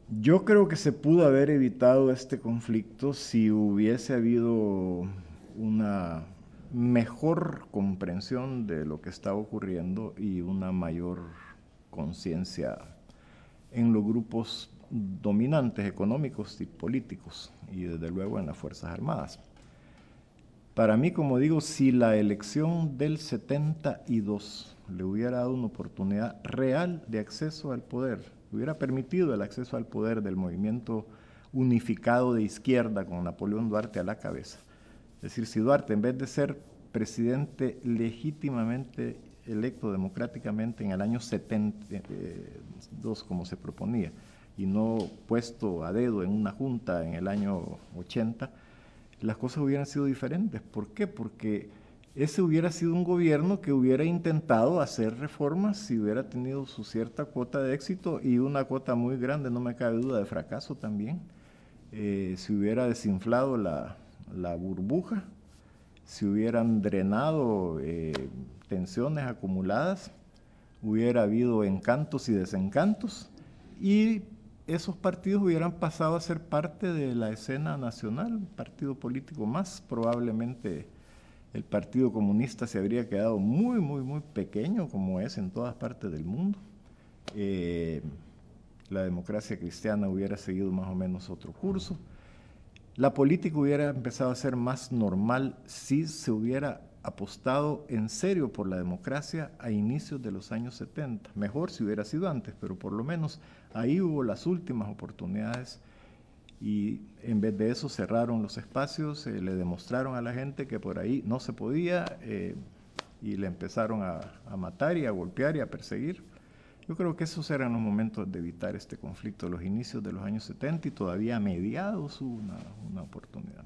Yo creo que se pudo haber evitado este conflicto si hubiese habido una mejor comprensión de lo que estaba ocurriendo y una mayor conciencia en los grupos dominantes económicos y políticos y desde luego en las Fuerzas Armadas. Para mí, como digo, si la elección del 72 le hubiera dado una oportunidad real de acceso al poder, hubiera permitido el acceso al poder del movimiento unificado de izquierda con Napoleón Duarte a la cabeza. Es decir, si Duarte, en vez de ser presidente legítimamente electo democráticamente en el año 72, como se proponía, y no puesto a dedo en una junta en el año 80, las cosas hubieran sido diferentes. ¿Por qué? Porque ese hubiera sido un gobierno que hubiera intentado hacer reformas si hubiera tenido su cierta cuota de éxito y una cuota muy grande, no me cabe duda, de fracaso también. Si hubiera desinflado la burbuja, si hubieran drenado tensiones acumuladas, hubiera habido encantos y desencantos y esos partidos hubieran pasado a ser parte de la escena nacional, un partido político más. Probablemente el Partido Comunista se habría quedado muy, muy, muy pequeño, como es en todas partes del mundo. Eh, la democracia cristiana hubiera seguido más o menos otro curso. La política hubiera empezado a ser más normal si se hubiera apostado en serio por la democracia a inicios de los años 70. Mejor si hubiera sido antes, pero por lo menos ahí hubo las últimas oportunidades y en vez de eso cerraron los espacios, le demostraron a la gente que por ahí no se podía y le empezaron a matar y a golpear y a perseguir. Yo creo que esos eran los momentos de evitar este conflicto, los inicios de los años 70 y todavía a mediados hubo una oportunidad.